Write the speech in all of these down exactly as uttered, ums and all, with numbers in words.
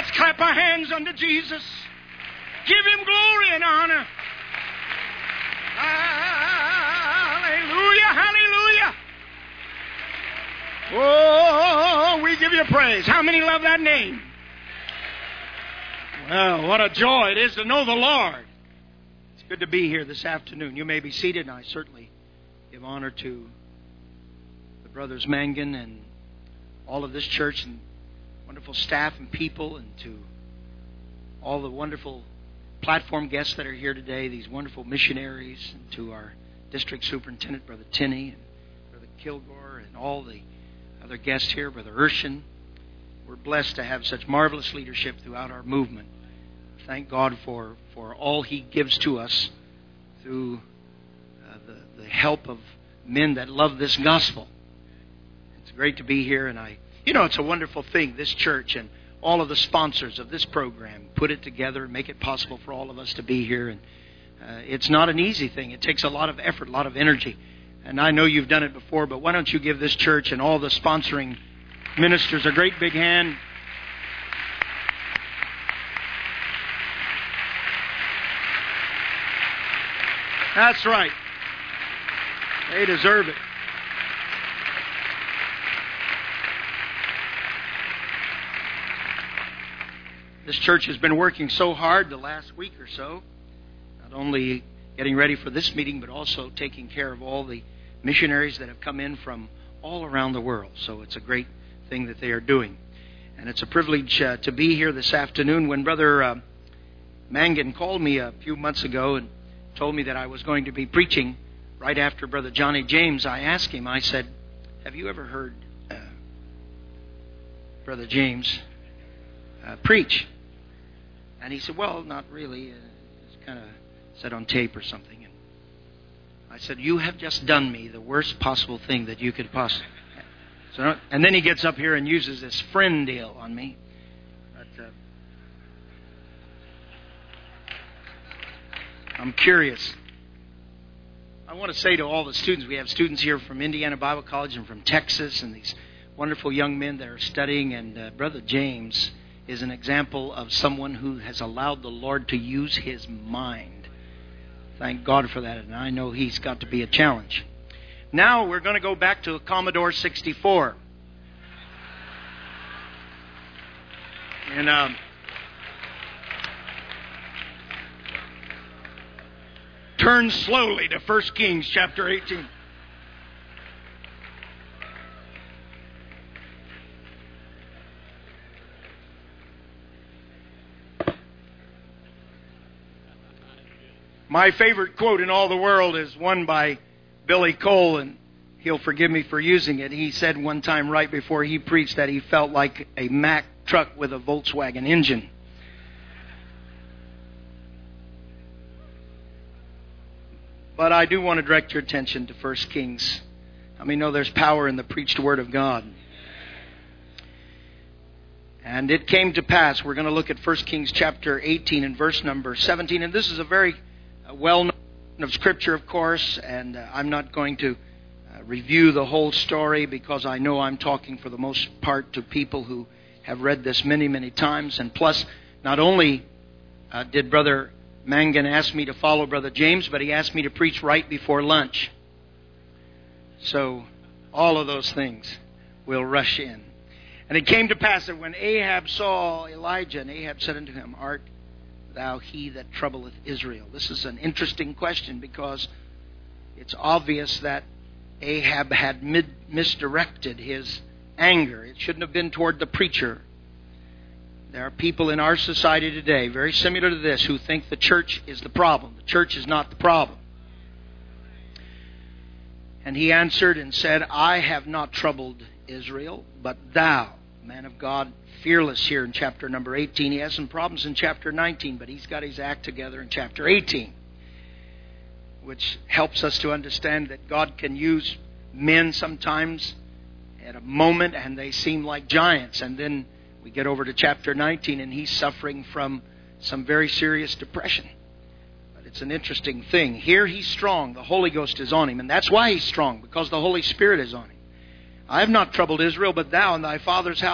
Let's clap our hands unto Jesus. Give Him glory and honor. Hallelujah, hallelujah. Oh, we give You praise. How many love that name? Well, what a joy it is to know the Lord. It's good to be here this afternoon. You may be seated, and I certainly give honor to the brothers Mangan and all of this church and wonderful staff and people, and to all the wonderful platform guests that are here today, these wonderful missionaries, and to our district superintendent, Brother Tinney, and Brother Kilgore, and all the other guests here, Brother Urshan. We're blessed to have such marvelous leadership throughout our movement. Thank God for, for all He gives to us through uh, the, the help of men that love this gospel. It's great to be here, and I, you know, it's a wonderful thing, this church and all of the sponsors of this program put it together and make it possible for all of us to be here. And uh, it's not an easy thing. It takes a lot of effort, a lot of energy. And I know you've done it before, but why don't you give this church and all the sponsoring ministers a great big hand. That's right. They deserve it. This church has been working so hard the last week or so, not only getting ready for this meeting, but also taking care of all the missionaries that have come in from all around the world. So it's a great thing that they are doing. And it's a privilege uh, to be here this afternoon. When Brother uh, Mangan called me a few months ago and told me that I was going to be preaching right after Brother Johnny James, I asked him, I said, have you ever heard uh, Brother James uh, preach? And he said, well, not really. Uh, it's kind of said on tape or something. And I said, you have just done me the worst possible thing that you could possibly. So, and then he gets up here and uses this friend deal on me. But uh, I'm curious. I want to say to all the students, we have students here from Indiana Bible College and from Texas, and these wonderful young men that are studying. And uh, Brother James is an example of someone who has allowed the Lord to use his mind. Thank God for that, and I know he's got to be a challenge. Now we're going to go back to Commodore sixty-four. And um, turn slowly to First Kings chapter eighteen. My favorite quote in all the world is one by Billy Cole, and he'll forgive me for using it. He said one time right before he preached that he felt like a Mack truck with a Volkswagen engine. But I do want to direct your attention to First Kings. I mean, know there's power in the preached word of God. And it came to pass, we're going to look at First Kings chapter eighteen and verse number seventeen. And this is a very well-known of Scripture, of course, and uh, I'm not going to uh, review the whole story because I know I'm talking for the most part to people who have read this many, many times. And plus, not only uh, did Brother Mangan ask me to follow Brother James, but he asked me to preach right before lunch. So all of those things will rush in. And it came to pass that when Ahab saw Elijah, and Ahab said unto him, Art thou he that troubleth Israel? This is an interesting question because it's obvious that Ahab had mid- misdirected his anger. It shouldn't have been toward the preacher. There are people in our society today, very similar to this, who think the church is the problem. The church is not the problem. And he answered and said, I have not troubled Israel, but thou, man of God, fearless here in chapter number eighteen. He has some problems in chapter nineteen, but he's got his act together in chapter eighteen, which helps us to understand that God can use men sometimes at a moment and they seem like giants. And then we get over to chapter nineteen and he's suffering from some very serious depression. But it's an interesting thing. Here he's strong. The Holy Ghost is on him. And that's why he's strong, because the Holy Spirit is on him. I have not troubled Israel, but thou and thy father's house.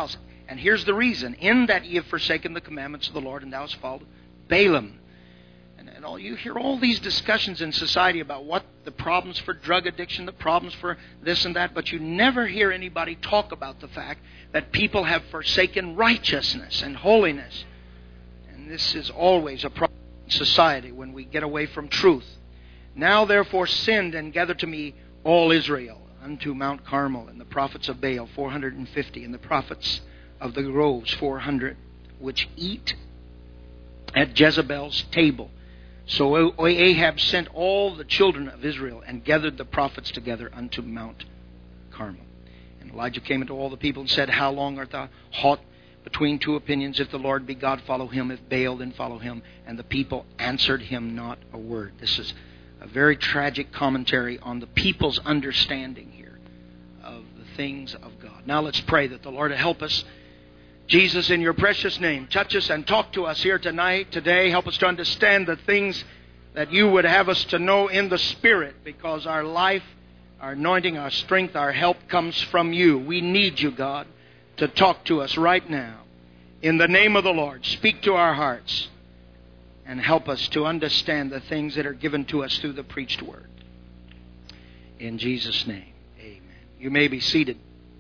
And here's the reason. In that ye have forsaken the commandments of the Lord, and thou hast followed Balaam. And, and all you hear all these discussions in society about what the problems for drug addiction, the problems for this and that, but you never hear anybody talk about the fact that people have forsaken righteousness and holiness. And this is always a problem in society when we get away from truth. Now therefore send and gather to me all Israel unto Mount Carmel, and the prophets of Baal four hundred fifty, and the prophets of the groves four hundred, which eat at Jezebel's table. So Ahab sent all the children of Israel and gathered the prophets together unto Mount Carmel. And Elijah came unto all the people and said, How long art thou hot between two opinions? If the Lord be God, follow him. If Baal, then follow him. And the people answered him not a word. This is a very tragic commentary on the people's understanding here of the things of God. Now let's pray that the Lord will help us. Jesus, in your precious name, touch us and talk to us here tonight, today. Help us to understand the things that you would have us to know in the Spirit, because our life, our anointing, our strength, our help comes from you. We need you, God, to talk to us right now. In the name of the Lord, speak to our hearts and help us to understand the things that are given to us through the preached word. In Jesus' name, amen. You may be seated.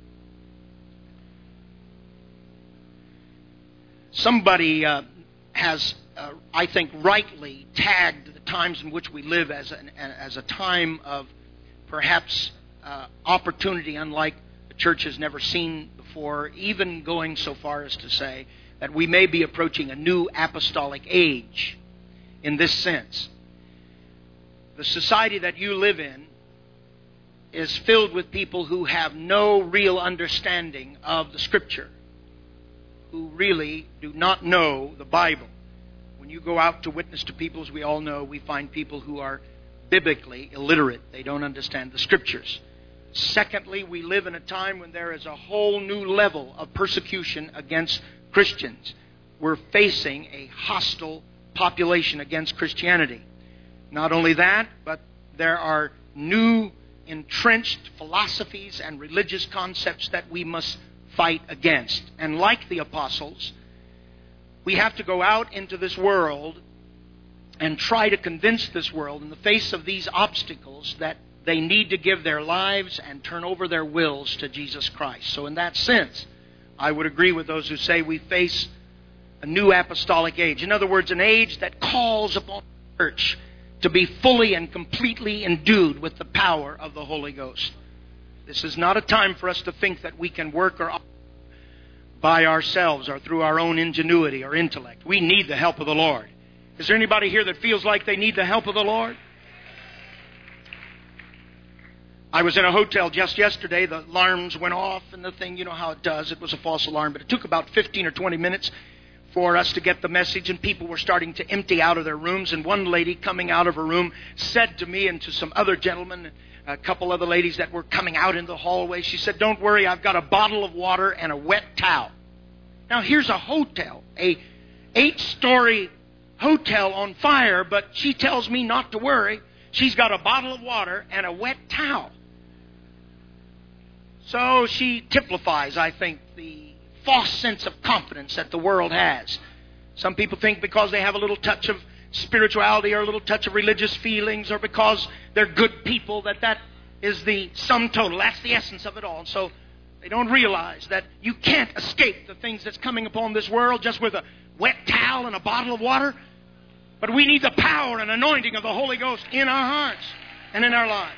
Somebody uh, has, uh, I think, rightly tagged the times in which we live as, an, as a time of perhaps uh, opportunity unlike the church has never seen before, even going so far as to say that we may be approaching a new apostolic age in this sense. The society that you live in is filled with people who have no real understanding of the Scripture, who really do not know the Bible. When you go out to witness to people, as we all know, we find people who are biblically illiterate. They don't understand the Scriptures. Secondly, we live in a time when there is a whole new level of persecution against Christians. We're facing a hostile population against Christianity. Not only that, but there are new entrenched philosophies and religious concepts that we must fight against. And like the apostles, we have to go out into this world and try to convince this world in the face of these obstacles that they need to give their lives and turn over their wills to Jesus Christ. So in that sense, I would agree with those who say we face a new apostolic age. In other words, an age that calls upon the church to be fully and completely endued with the power of the Holy Ghost. This is not a time for us to think that we can work or by ourselves or through our own ingenuity or intellect. We need the help of the Lord. Is there anybody here that feels like they need the help of the Lord? I was in a hotel just yesterday. The alarms went off and the thing, you know how it does. It was a false alarm, but it took about fifteen or twenty minutes for us to get the message, and people were starting to empty out of their rooms. And one lady coming out of her room said to me and to some other gentlemen, a couple other ladies that were coming out in the hallway, she said, "Don't worry, I've got a bottle of water and a wet towel." Now here's a hotel, a eight-story hotel on fire, but she tells me not to worry. She's got a bottle of water and a wet towel. So she typifies, I think, the false sense of confidence that the world has. Some people think because they have a little touch of spirituality or a little touch of religious feelings, or because they're good people, that that is the sum total. That's the essence of it all. So they don't realize that you can't escape the things that's coming upon this world just with a wet towel and a bottle of water. But we need the power and anointing of the Holy Ghost in our hearts and in our lives.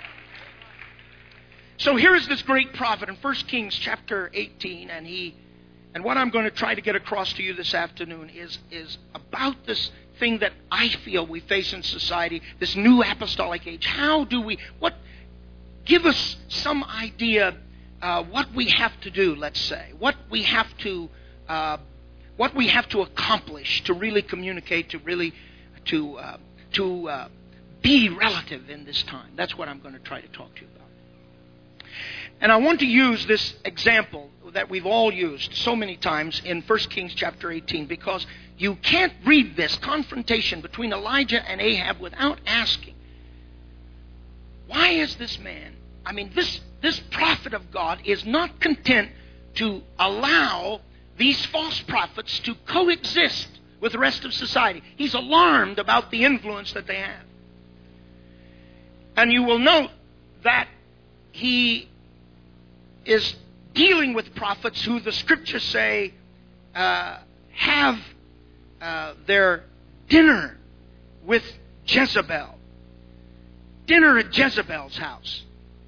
So here is this great prophet in First Kings chapter eighteen, and he, and what I'm going to try to get across to you this afternoon is, is about this thing that I feel we face in society, this new apostolic age. How do we, what, give us some idea uh, what we have to do, let's say, what we have to, uh, what we have to accomplish to really communicate, to really, to, uh, to uh, be relative in this time. That's what I'm going to try to talk to you about. And I want to use this example that we've all used so many times in First Kings chapter eighteen, because you can't read this confrontation between Elijah and Ahab without asking, why is this man, I mean, this, this prophet of God is not content to allow these false prophets to coexist with the rest of society. He's alarmed about the influence that they have. And you will note that he is dealing with prophets who the Scriptures say uh, have uh, their dinner with Jezebel. Dinner at Jezebel's house.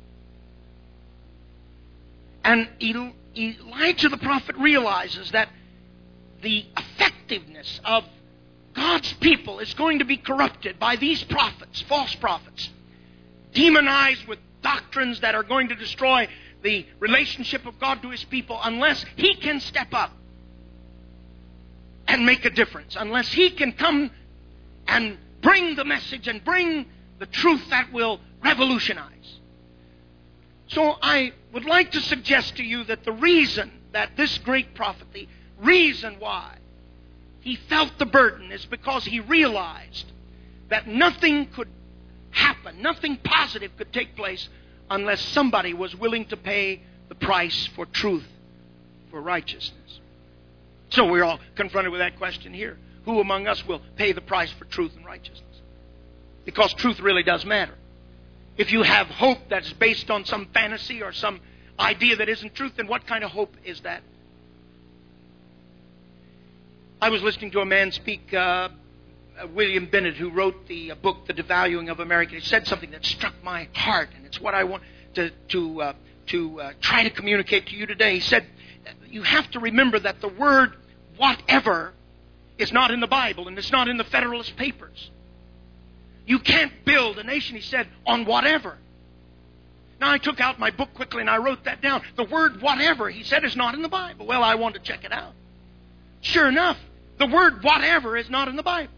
And Elijah the prophet realizes that the effectiveness of God's people is going to be corrupted by these prophets, false prophets, demonized with doctrines that are going to destroy the relationship of God to His people, unless He can step up and make a difference, unless He can come and bring the message and bring the truth that will revolutionize. So I would like to suggest to you that the reason that this great prophet, the reason why he felt the burden is because he realized that nothing could happen, nothing positive could take place unless somebody was willing to pay the price for truth, for righteousness. So we're all confronted with that question here. Who among us will pay the price for truth and righteousness? Because truth really does matter. If you have hope that's based on some fantasy or some idea that isn't truth, then what kind of hope is that? I was listening to a man speak, uh, William Bennett, who wrote the uh, book, The Devaluing of America. He said something that struck my heart, and it's what I want to, to, uh, to uh, try to communicate to you today. He said, you have to remember that the word whatever is not in the Bible, and it's not in the Federalist Papers. You can't build a nation, he said, on whatever. Now, I took out my book quickly and I wrote that down. The word whatever, he said, is not in the Bible. Well, I wanted to check it out. Sure enough, the word whatever is not in the Bible.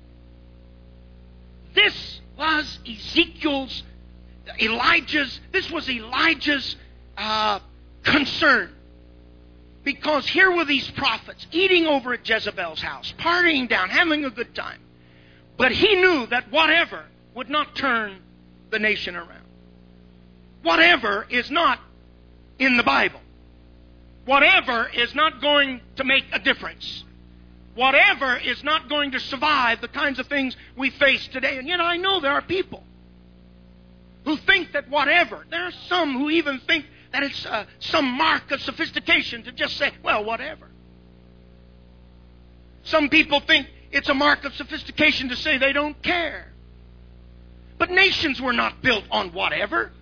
This was Ezekiel's, Elijah's, this was Elijah's uh, concern. Because here were these prophets eating over at Jezebel's house, partying down, having a good time. But he knew that whatever would not turn the nation around. Whatever is not in the Bible. Whatever is not going to make a difference. Whatever is not going to survive the kinds of things we face today. And yet I know there are people who think that whatever, there are some who even think that it's uh, some mark of sophistication to just say, well, whatever. Some people think it's a mark of sophistication to say they don't care. But nations were not built on whatever.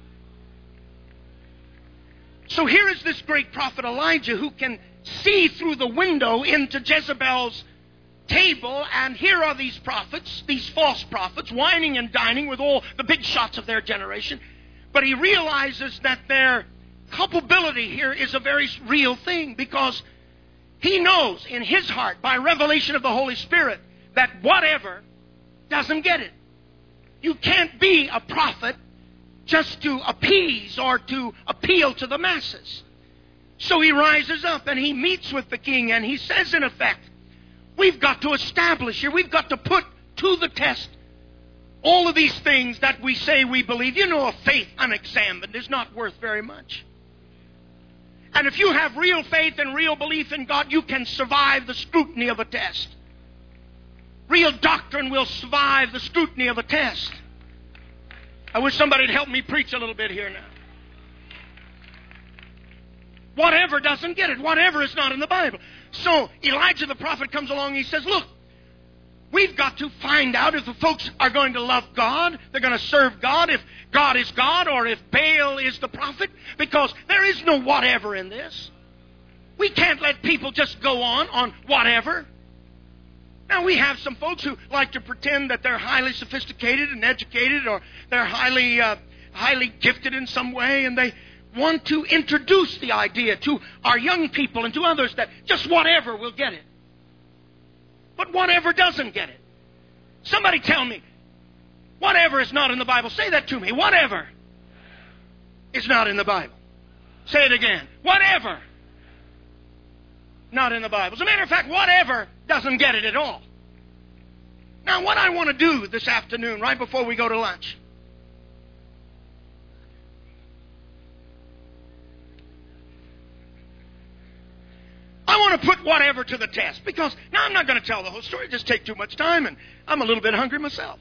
So here is this great prophet Elijah who can see through the window into Jezebel's table, and here are these prophets, these false prophets, whining and dining with all the big shots of their generation. But he realizes that their culpability here is a very real thing, because he knows in his heart, by revelation of the Holy Spirit, that whatever doesn't get it. You can't be a prophet just to appease or to appeal to the masses. So he rises up and he meets with the king, and he says, in effect, we've got to establish here, we've got to put to the test all of these things that we say we believe. You know, a faith unexamined is not worth very much. And if you have real faith and real belief in God, you can survive the scrutiny of a test. Real doctrine will survive the scrutiny of a test. I wish somebody would help me preach a little bit here now. Whatever doesn't get it. Whatever is not in the Bible. So Elijah the prophet comes along and he says, look, we've got to find out if the folks are going to love God, they're going to serve God, if God is God, or if Baal is the prophet, because there is no whatever in this. We can't let people just go on on whatever. Now, we have some folks who like to pretend that they're highly sophisticated and educated, or they're highly, uh, highly gifted in some way, and they want to introduce the idea to our young people and to others that just whatever will get it. But whatever doesn't get it. Somebody tell me, whatever is not in the Bible. Say that to me. Whatever is not in the Bible. Say it again. Whatever. Not in the Bible. As a matter of fact, whatever doesn't get it at all. Now, what I want to do this afternoon, right before we go to lunch, I want to put whatever to the test. Because, now I'm not going to tell the whole story. It'd just take too much time, and I'm a little bit hungry myself.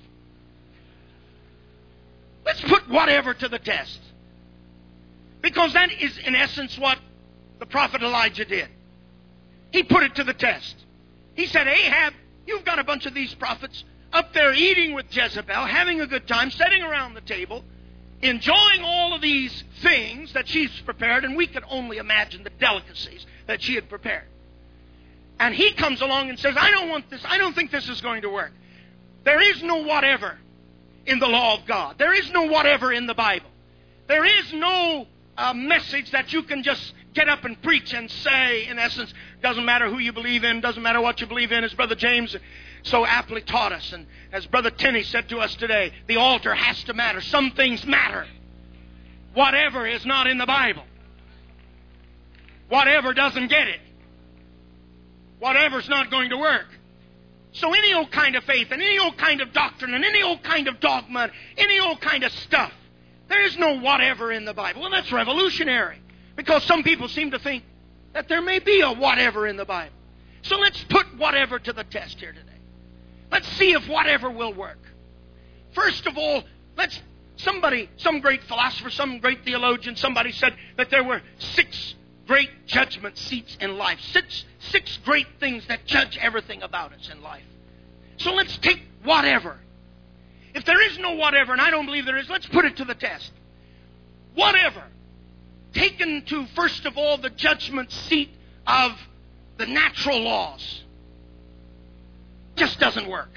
Let's put whatever to the test. Because that is, in essence, what the prophet Elijah did. He put it to the test. He said, Ahab, you've got a bunch of these prophets up there eating with Jezebel, having a good time, sitting around the table, enjoying all of these things that she's prepared, and we can only imagine the delicacies that she had prepared. And he comes along and says, I don't want this, I don't think this is going to work. There is no whatever in the law of God. There is no whatever in the Bible. There is no uh, message that you can just get up and preach and say, in essence, doesn't matter who you believe in, doesn't matter what you believe in, as Brother James so aptly taught us. And as Brother Tenney said to us today, the altar has to matter. Some things matter. Whatever is not in the Bible. Whatever doesn't get it. Whatever's not going to work. So any old kind of faith and any old kind of doctrine and any old kind of dogma, any old kind of stuff, there is no whatever in the Bible. Well, that's revolutionary. Because some people seem to think that there may be a whatever in the Bible. So let's put whatever to the test here today. Let's see if whatever will work. First of all, let's somebody, some great philosopher, some great theologian, somebody said that there were six great judgment seats in life. Six, six great things that judge everything about us in life. So let's take whatever. If there is no whatever, and I don't believe there is, let's put it to the test. Whatever, taken to, first of all, the judgment seat of the natural laws, just doesn't work.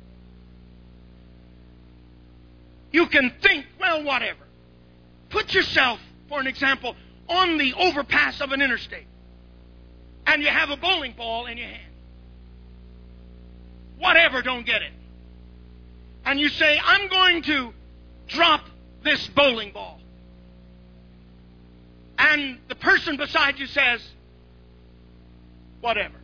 You can think, well, whatever. Put yourself, for an example, on the overpass of an interstate, and you have a bowling ball in your hand. Whatever, don't get it. And you say, I'm going to drop this bowling ball. And the person beside you says, whatever.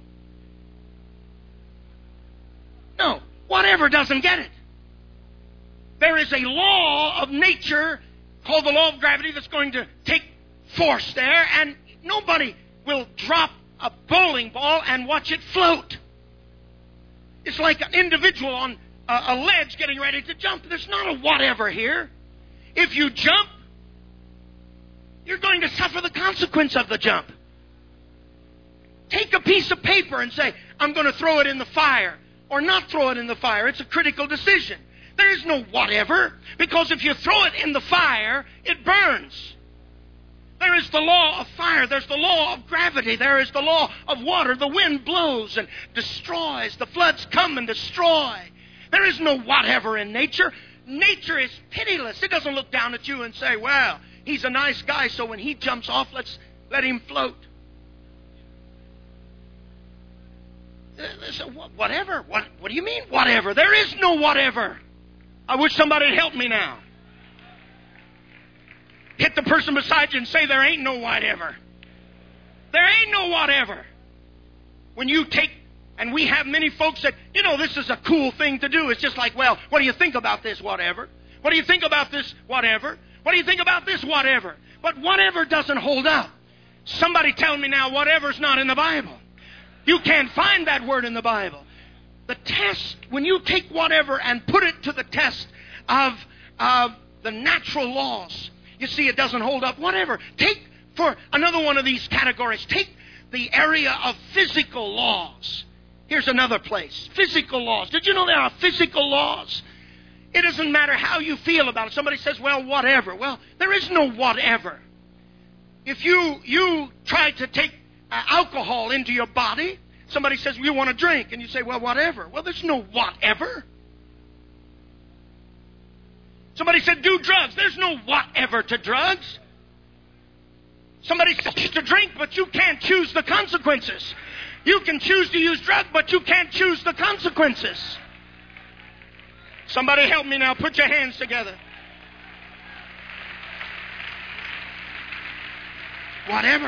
No, whatever doesn't get it. There is a law of nature called the law of gravity that's going to take force there, and nobody will drop a bowling ball and watch it float. It's like an individual on a, a ledge getting ready to jump. There's not a whatever here. If you jump, you're going to suffer the consequence of the jump. Take a piece of paper and say, I'm going to throw it in the fire, or not throw it in the fire. It's a critical decision. There is no whatever, because if you throw it in the fire, it burns. There is the law of fire. There's the law of gravity. There is the law of water. The wind blows and destroys. The floods come and destroy. There is no whatever in nature. Nature is pitiless. It doesn't look down at you and say, well, he's a nice guy, so when he jumps off, let's let him float. So whatever? What, what do you mean, whatever? There is no whatever. I wish somebody would help me now. Hit the person beside you and say, there ain't no whatever. There ain't no whatever. When you take, and we have many folks that, you know, this is a cool thing to do. It's just like, well, what do you think about this whatever? What do you think about this whatever? What do you think about this whatever? But whatever doesn't hold up. Somebody tell me now, whatever's not in the Bible. You can't find that word in the Bible. The test, when you take whatever and put it to the test of, of the natural laws, you see it doesn't hold up. Whatever. Take, for another one of these categories, take the area of physical laws. Here's another place. Physical laws. Did you know there are physical laws? It doesn't matter how you feel about it. Somebody says, well, whatever. Well, there is no whatever. If you, you try to take uh, alcohol into your body, somebody says, well, you want to drink. And you say, well, whatever. Well, there's no whatever. Somebody said, do drugs. There's no whatever to drugs. Somebody says to drink, but you can't choose the consequences. You can choose to use drugs, but you can't choose the consequences. Somebody help me now. Put your hands together. Whatever.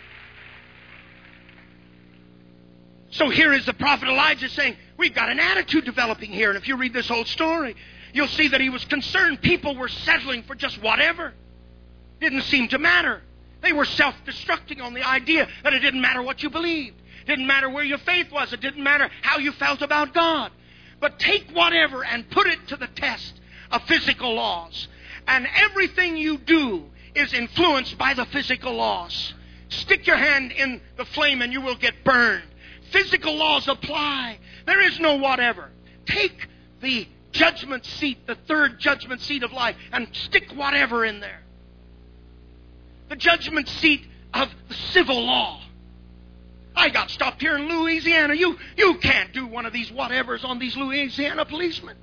So here is the prophet Elijah saying, we've got an attitude developing here. And if you read this whole story, you'll see that he was concerned. People were settling for just whatever. Didn't seem to matter. They were self-destructing on the idea that it didn't matter what you believed. It didn't matter where your faith was. It didn't matter how you felt about God. But take whatever and put it to the test of physical laws. And everything you do is influenced by the physical laws. Stick your hand in the flame and you will get burned. Physical laws apply. There is no whatever. Take the judgment seat, the third judgment seat of life, and stick whatever in there. The judgment seat of the civil law. I got stopped here in Louisiana. You, you can't do one of these whatevers on these Louisiana policemen.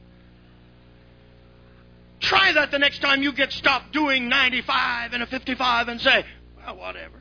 Try that the next time you get stopped doing ninety-five and a fifty-five and say, well, whatever.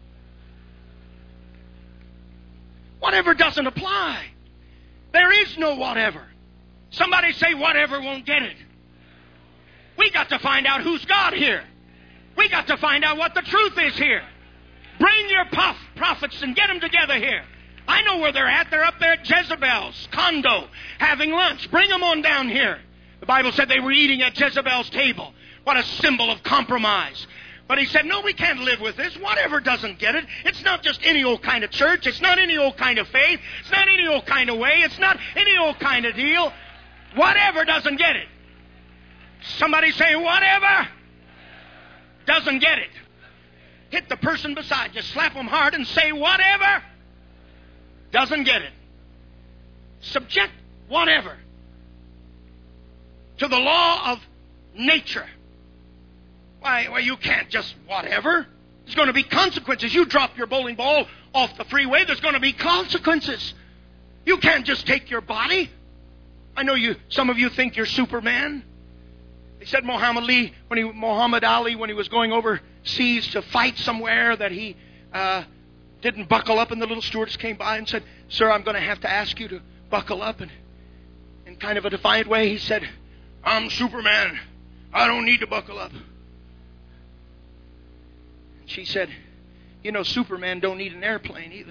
Whatever doesn't apply. There is no whatever. Somebody say whatever won't get it. We got to find out who's God here. We got to find out what the truth is here. Bring your puff prophets and get them together here. I know where they're at. They're up there at Jezebel's condo having lunch. Bring them on down here. The Bible said they were eating at Jezebel's table. What a symbol of compromise. But he said, no, we can't live with this. Whatever doesn't get it. It's not just any old kind of church. It's not any old kind of faith. It's not any old kind of way. It's not any old kind of deal. Whatever doesn't get it. Somebody say, whatever doesn't get it. Hit the person beside you. Slap them hard and say, whatever doesn't get it. Subject whatever to the law of nature. Why, well, you can't just whatever. There's going to be consequences. You drop your bowling ball off the freeway, there's going to be consequences. You can't just take your body. I know you. Some of you think you're Superman. They said Muhammad Ali, when he, Muhammad Ali, when he was going overseas to fight somewhere, that he uh, didn't buckle up, and the little stewardess came by and said, "Sir, I'm going to have to ask you to buckle up." And in kind of a defiant way, he said, "I'm Superman. I don't need to buckle up." And she said, "You know, Superman don't need an airplane either.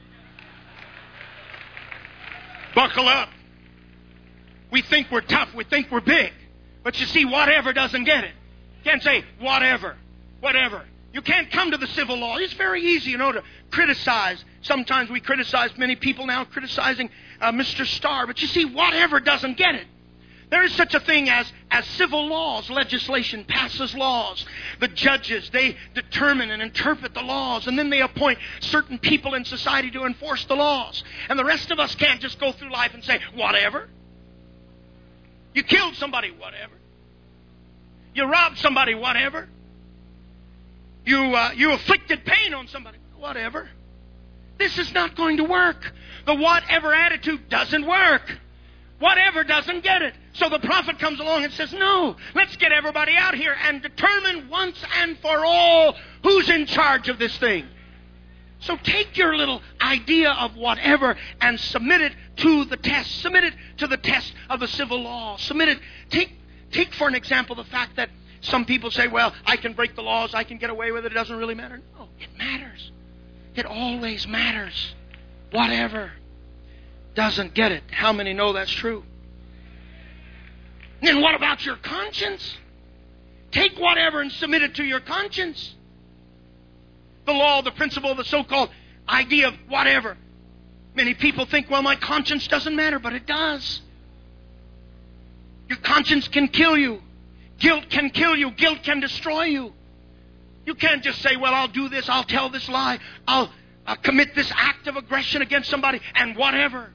Buckle up. We think we're tough. We think we're big. But you see, whatever doesn't get it." You can't say, whatever, whatever. You can't come to the civil law. It's very easy, you know, to criticize. Sometimes we criticize, many people now criticizing uh, Mister Starr. But you see, whatever doesn't get it. There is such a thing as, as civil laws. Legislation passes laws. The judges, they determine and interpret the laws. And then they appoint certain people in society to enforce the laws. And the rest of us can't just go through life and say, whatever. You killed somebody, whatever. You robbed somebody, whatever. You uh, you inflicted pain on somebody, whatever. This is not going to work. The whatever attitude doesn't work. Whatever doesn't get it. So the prophet comes along and says, no, let's get everybody out here and determine once and for all who's in charge of this thing. So take your little idea of whatever and submit it to the test. Submit it to the test of the civil law. Submit it. Take, take for an example the fact that some people say, well, I can break the laws, I can get away with it, it doesn't really matter. No, it matters. It always matters. Whatever doesn't get it. How many know that's true? And then what about your conscience? Take whatever and submit it to your conscience. The law, the principle, the so-called idea of whatever. Many people think, well, my conscience doesn't matter, but it does. Your conscience can kill you. Guilt can kill you. Guilt can destroy you. You can't just say, well, I'll do this, I'll tell this lie, I'll, I'll commit this act of aggression against somebody, and whatever.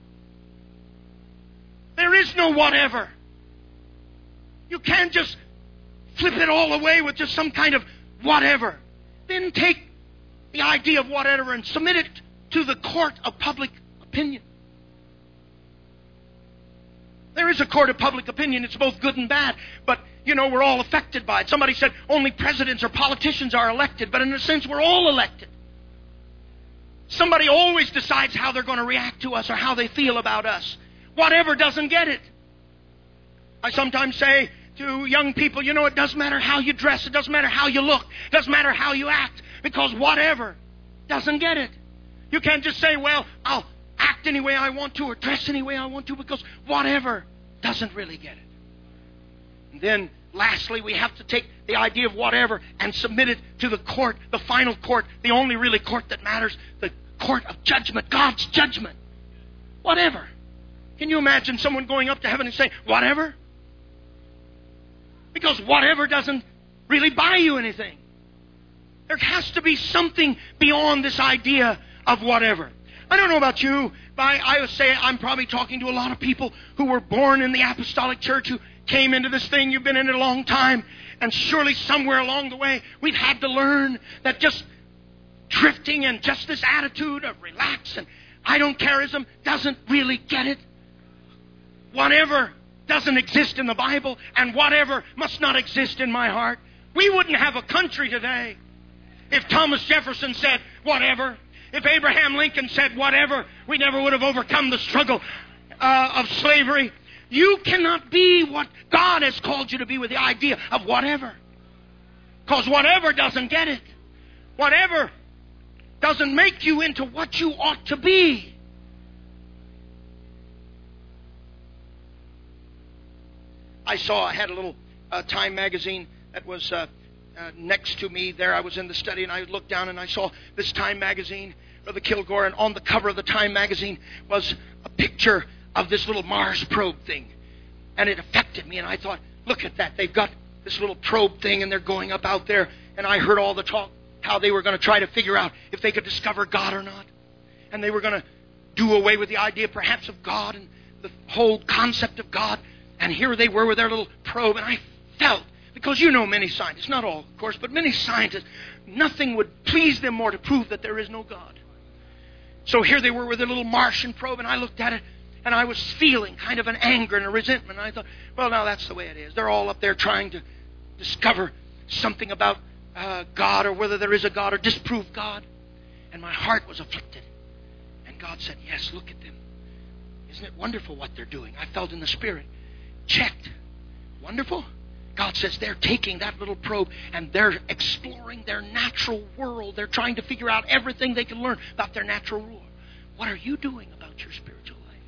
There is no whatever. You can't just flip it all away with just some kind of whatever. Then take the idea of whatever and submit it to the court of public opinion. There is a court of public opinion. It's both good and bad. But, you know, we're all affected by it. Somebody said only presidents or politicians are elected. But in a sense, we're all elected. Somebody always decides how they're going to react to us or how they feel about us. Whatever doesn't get it. I sometimes say to young people, you know, it doesn't matter how you dress. It doesn't matter how you look. It doesn't matter how you act. Because whatever doesn't get it. You can't just say, well, I'll act any way I want to or dress any way I want to, because whatever doesn't really get it. And then, lastly, we have to take the idea of whatever and submit it to the court, the final court, the only really court that matters, the court of judgment, God's judgment. Whatever. Can you imagine someone going up to heaven and saying, whatever? Because whatever doesn't really buy you anything. There has to be something beyond this idea of whatever. I don't know about you, but I, I would say I'm probably talking to a lot of people who were born in the apostolic church, who came into this thing. You've been in it a long time. And surely somewhere along the way, we've had to learn that just drifting and just this attitude of relax and I don't careism doesn't really get it. Whatever doesn't exist in the Bible, and whatever must not exist in my heart. We wouldn't have a country today if Thomas Jefferson said whatever. If Abraham Lincoln said whatever, we never would have overcome the struggle uh, of slavery. You cannot be what God has called you to be with the idea of whatever. Because whatever doesn't get it. Whatever doesn't make you into what you ought to be. I saw, I had a little uh, Time magazine that was uh, uh, next to me there. I was in the study and I looked down and I saw this Time magazine, Brother Kilgore, and on the cover of the Time magazine was a picture of this little Mars probe thing. And it affected me and I thought, look at that. They've got this little probe thing and they're going up out there. And I heard all the talk, how they were going to try to figure out if they could discover God or not. And they were going to do away with the idea perhaps of God and the whole concept of God. And here they were with their little probe, and I felt, because you know many scientists, not all, of course, but many scientists, nothing would please them more to prove that there is no God. So here they were with their little Martian probe, and I looked at it, and I was feeling kind of an anger and a resentment. And I thought, well, now that's the way it is. They're all up there trying to discover something about uh, God, or whether there is a God, or disprove God. And my heart was afflicted. And God said, yes, look at them. Isn't it wonderful what they're doing? I felt in the Spirit. Checked. Wonderful. God says they're taking that little probe and they're exploring their natural world. They're trying to figure out everything they can learn about their natural world. What are you doing about your spiritual life?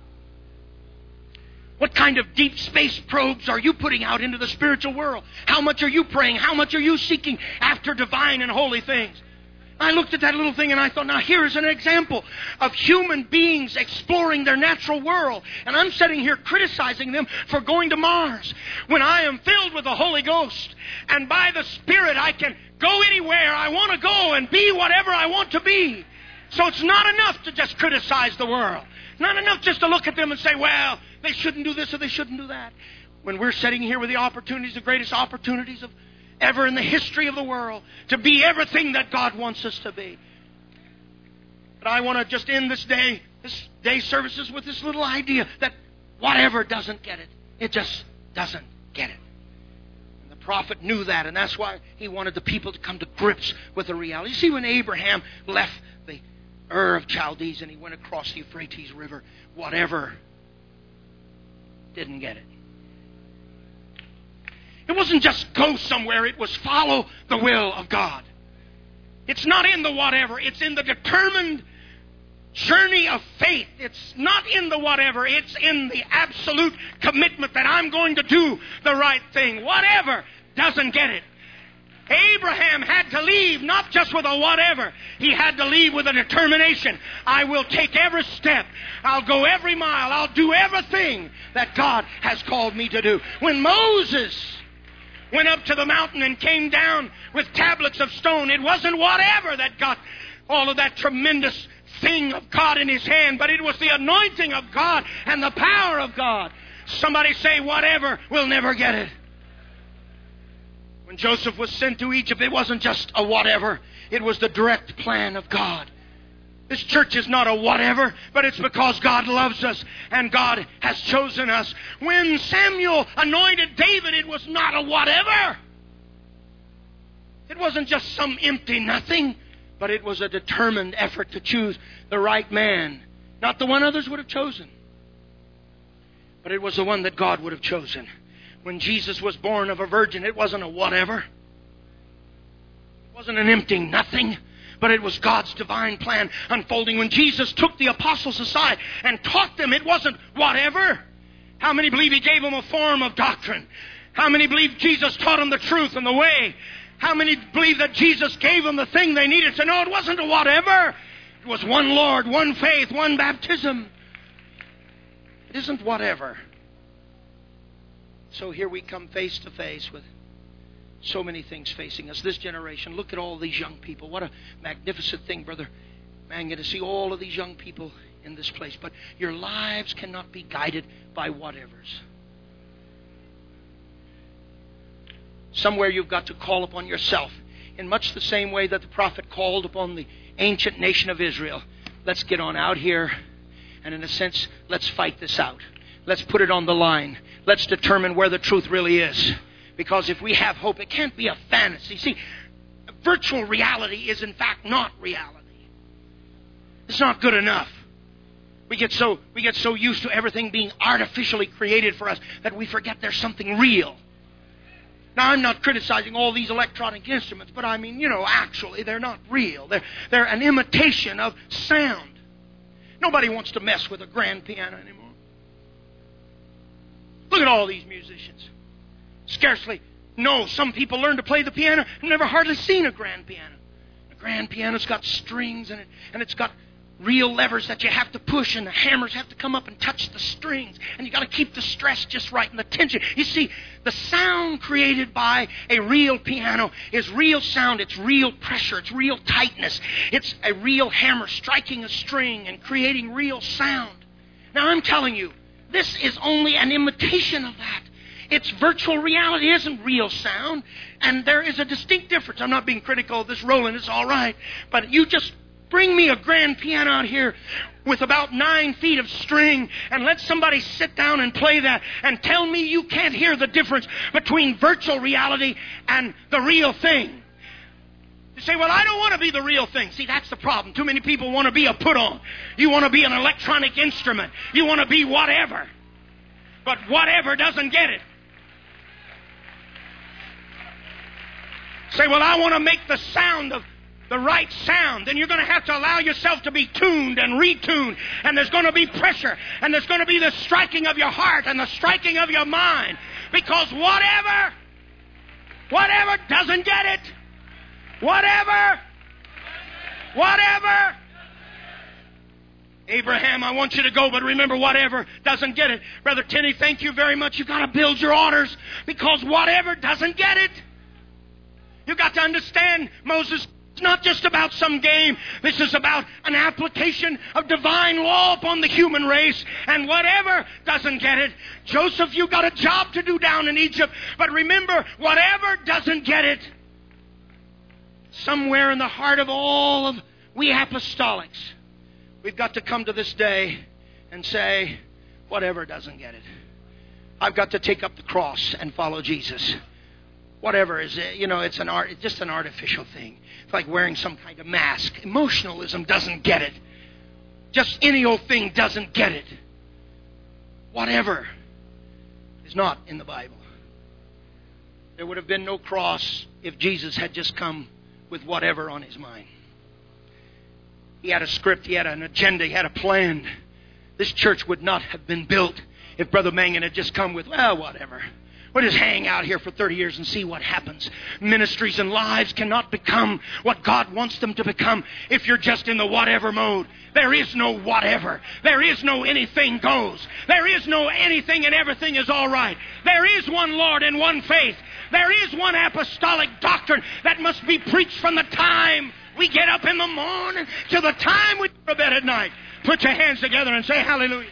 What kind of deep space probes are you putting out into the spiritual world? How much are you praying? How much are you seeking after divine and holy things? I looked at that little thing and I thought, now here's an example of human beings exploring their natural world. And I'm sitting here criticizing them for going to Mars when I am filled with the Holy Ghost. And by the Spirit I can go anywhere I want to go and be whatever I want to be. So it's not enough to just criticize the world. Not enough just to look at them and say, well, they shouldn't do this or they shouldn't do that. When we're sitting here with the opportunities, the greatest opportunities of ever in the history of the world, to be everything that God wants us to be. But I want to just end this day, this day services with this little idea that whatever doesn't get it, it just doesn't get it. And the prophet knew that, and that's why he wanted the people to come to grips with the reality. You see, when Abraham left the Ur of Chaldees and he went across the Euphrates River, whatever didn't get it. It wasn't just go somewhere, it was follow the will of God. It's not in the whatever, it's in the determined journey of faith. It's not in the whatever, it's in the absolute commitment that I'm going to do the right thing. Whatever doesn't get it. Abraham had to leave not just with a whatever. He had to leave with a determination. I will take every step. I'll go every mile. I'll do everything that God has called me to do. When Moses went up to the mountain and came down with tablets of stone, it wasn't whatever that got all of that tremendous thing of God in his hand, but it was the anointing of God and the power of God. Somebody say, whatever will never get it. When Joseph was sent to Egypt, it wasn't just a whatever. It was the direct plan of God. This church is not a whatever, but it's because God loves us and God has chosen us. When Samuel anointed David, it was not a whatever. It wasn't just some empty nothing, but it was a determined effort to choose the right man. Not the one others would have chosen, but it was the one that God would have chosen. When Jesus was born of a virgin, it wasn't a whatever. It wasn't an empty nothing. But it was God's divine plan unfolding. When Jesus took the apostles aside and taught them, it wasn't whatever. How many believe He gave them a form of doctrine? How many believe Jesus taught them the truth and the way? How many believe that Jesus gave them the thing they needed to know? It wasn't a whatever. It was one Lord, one faith, one baptism. It isn't whatever. So here we come face to face with so many things facing us. This generation, look at all these young people. What a magnificent thing, Brother Mangan, to see all of these young people in this place. But your lives cannot be guided by whatevers. Somewhere you've got to call upon yourself in much the same way that the prophet called upon the ancient nation of Israel. Let's get on out here and in a sense, let's fight this out. Let's put it on the line. Let's determine where the truth really is. Because if we have hope, it can't be a fantasy. See, virtual reality is in fact not reality. It's not good enough. We get so we get so used to everything being artificially created for us that we forget there's something real. Now, I'm not criticizing all these electronic instruments, but I mean, you know, actually, they're not real. They're, they're an imitation of sound. Nobody wants to mess with a grand piano anymore. Look at all these musicians. Scarcely know. Some people learn to play the piano and never hardly seen a grand piano. A grand piano's got strings in it, and it's got real levers that you have to push, and the hammers have to come up and touch the strings, and you got to keep the stress just right and the tension. You see, the sound created by a real piano is real sound. It's real pressure. It's real tightness. It's a real hammer striking a string and creating real sound. Now, I'm telling you, this is only an imitation of that. It's virtual reality. It isn't real sound, and there is a distinct difference. I'm not being critical of this Roland. It's all right, but you just bring me a grand piano out here with about nine feet of string and let somebody sit down and play that and tell me you can't hear the difference between virtual reality and the real thing. You say, well, I don't want to be the real thing. See, that's the problem. Too many people want to be a put-on. You want to be an electronic instrument. You want to be whatever. But whatever doesn't get it. Say, well, I want to make the sound of the right sound, then you're going to have to allow yourself to be tuned and retuned, and there's going to be pressure, and there's going to be the striking of your heart and the striking of your mind, because whatever, whatever doesn't get it, whatever, whatever. Abraham, I want you to go, but remember, whatever doesn't get it. Brother Tenney, thank you very much. You've got to build your altars, because whatever doesn't get it. You've got to understand, Moses, it's not just about some game. This is about an application of divine law upon the human race. And whatever doesn't get it. Joseph, you've got a job to do down in Egypt. But remember, whatever doesn't get it. Somewhere in the heart of all of we apostolics, we've got to come to this day and say, whatever doesn't get it. I've got to take up the cross and follow Jesus. Whatever is it, you know, it's an art, it's just an artificial thing. It's like wearing some kind of mask. Emotionalism doesn't get it. Just any old thing doesn't get it. Whatever is not in the Bible. There would have been no cross if Jesus had just come with whatever on his mind. He had a script, he had an agenda, he had a plan. This church would not have been built if Brother Mangan had just come with, well, whatever. We'll just hang out here for thirty years and see what happens. Ministries and lives cannot become what God wants them to become if you're just in the whatever mode. There is no whatever. There is no anything goes. There is no anything and everything is all right. There is one Lord and one faith. There is one apostolic doctrine that must be preached from the time we get up in the morning to the time we go to bed at night. Put your hands together and say hallelujah.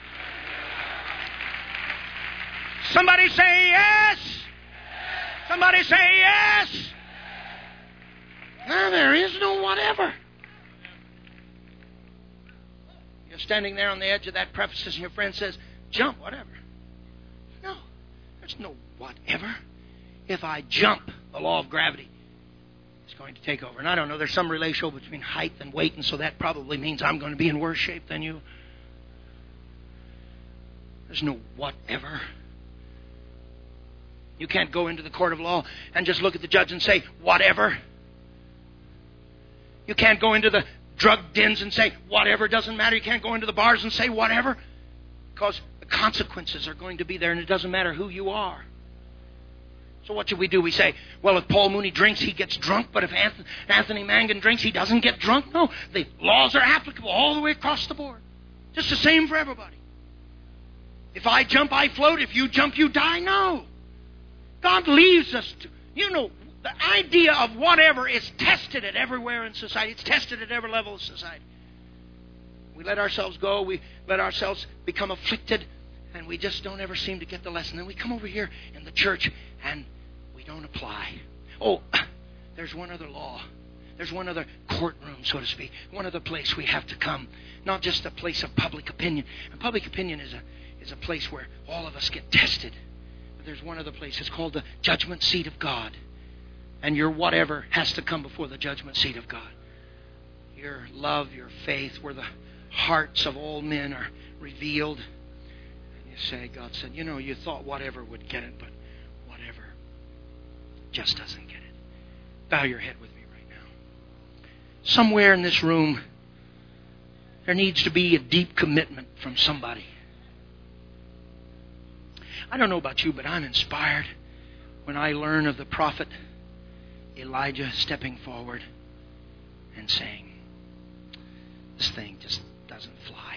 Somebody say yes. Somebody say yes. No, there is no whatever. You're standing there on the edge of that preface and your friend says, jump, whatever. No, there's no whatever. If I jump, the law of gravity is going to take over. And I don't know, there's some relationship between height and weight, and so that probably means I'm going to be in worse shape than you. There's no whatever. You can't go into the court of law and just look at the judge and say, whatever. You can't go into the drug dens and say, whatever, doesn't matter. You can't go into the bars and say, whatever. Because the consequences are going to be there, and it doesn't matter who you are. So what should we do? We say, well, if Paul Mooney drinks, he gets drunk, but if Anthony Mangun drinks, he doesn't get drunk? No, the laws are applicable all the way across the board. Just the same for everybody. If I jump, I float. If you jump, you die. No. God leaves us to, you know, the idea of whatever is tested at everywhere in society. It's tested at every level of society. We let ourselves go. We let ourselves become afflicted. And we just don't ever seem to get the lesson. Then we come over here in the church and we don't apply. Oh, there's one other law. There's one other courtroom, so to speak. One other place we have to come. Not just a place of public opinion. And public opinion is a is a place where all of us get tested. But there's one other place. It's called the judgment seat of God. And your whatever has to come before the judgment seat of God. Your love, your faith, where the hearts of all men are revealed. You say, God said, you know, you thought whatever would get it, but whatever just doesn't get it. Bow your head with me right now. Somewhere in this room, there needs to be a deep commitment from somebody. I don't know about you, but I'm inspired when I learn of the prophet Elijah stepping forward and saying, this thing just doesn't fly.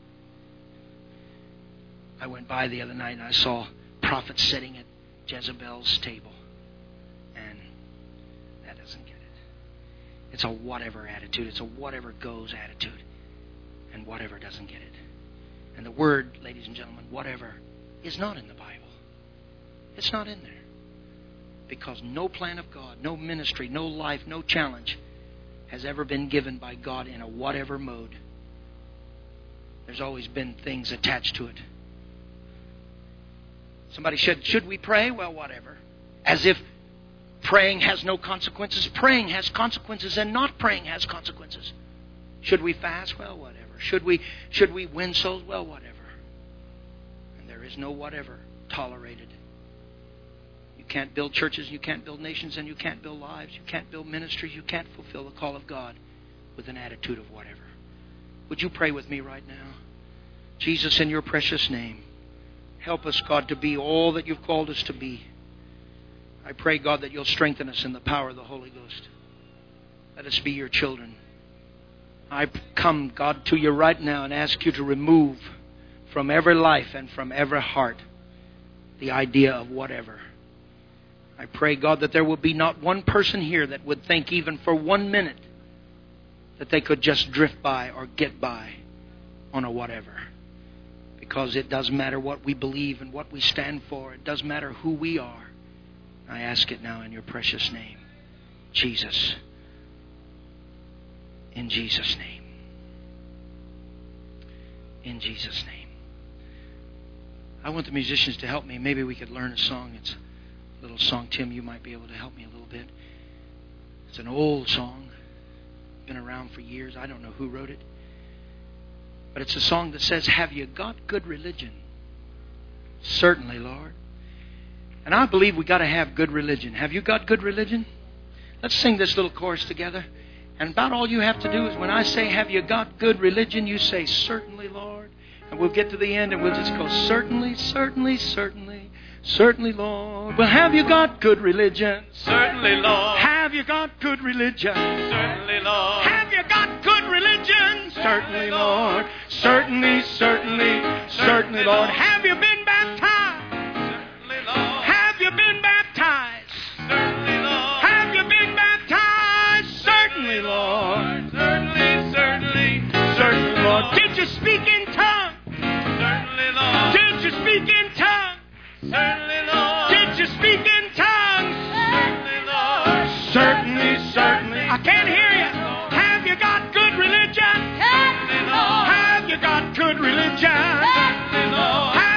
I went by the other night and I saw prophets sitting at Jezebel's table. And that doesn't get it. It's a whatever attitude. It's a whatever goes attitude. And whatever doesn't get it. And the word, ladies and gentlemen, whatever, is not in the Bible. It's not in there. Because no plan of God, no ministry, no life, no challenge has ever been given by God in a whatever mode. There's always been things attached to it. Somebody said, should we pray? Well, whatever. As if praying has no consequences. Praying has consequences and not praying has consequences. Should we fast? Well, whatever. Should we should we win souls? Well, whatever. And there is no whatever tolerated. You can't build churches, you can't build nations, and you can't build lives. You can't build ministries. You can't fulfill the call of God with an attitude of whatever. Would you pray with me right now? Jesus, in your precious name, help us, God, to be all that you've called us to be. I pray, God, that you'll strengthen us in the power of the Holy Ghost. Let us be your children. I come, God, to you right now and ask you to remove from every life and from every heart the idea of whatever. I pray, God, that there will be not one person here that would think even for one minute that they could just drift by or get by on a whatever. Because it doesn't matter what we believe and what we stand for. It doesn't matter who we are. I ask it now in your precious name. Jesus. In Jesus' name. In Jesus' name. I want the musicians to help me. Maybe we could learn a song. It's a little song. Tim, you might be able to help me a little bit. It's an old song. Been around for years. I don't know who wrote it. But it's a song that says, have you got good religion? Certainly, Lord. And I believe we got to have good religion. Have you got good religion? Let's sing this little chorus together. And about all you have to do is when I say, have you got good religion? You say, certainly, Lord. And we'll get to the end and we'll just go, certainly, certainly, certainly, certainly, Lord. Well, have you got good religion? Certainly, Lord. Have you got good religion? Certainly, Lord. Have you got good religion? Certainly, Lord. Certainly, certainly, certainly, Lord. Have you been baptized? Certainly, Lord. Have you been baptized? Certainly, Lord. Have you been baptized? Certainly, Lord. Certainly, certainly, Certainly, Lord. Did you speak in tongues? certainly, Lord. Did you speak in tongues? Certainly, Lord. Did you speak in tongues? Certainly, Lord. Certainly, certainly. I can't hear you. Have you got good religion? Certainly, Lord. Have you got good religion? Certainly, Lord.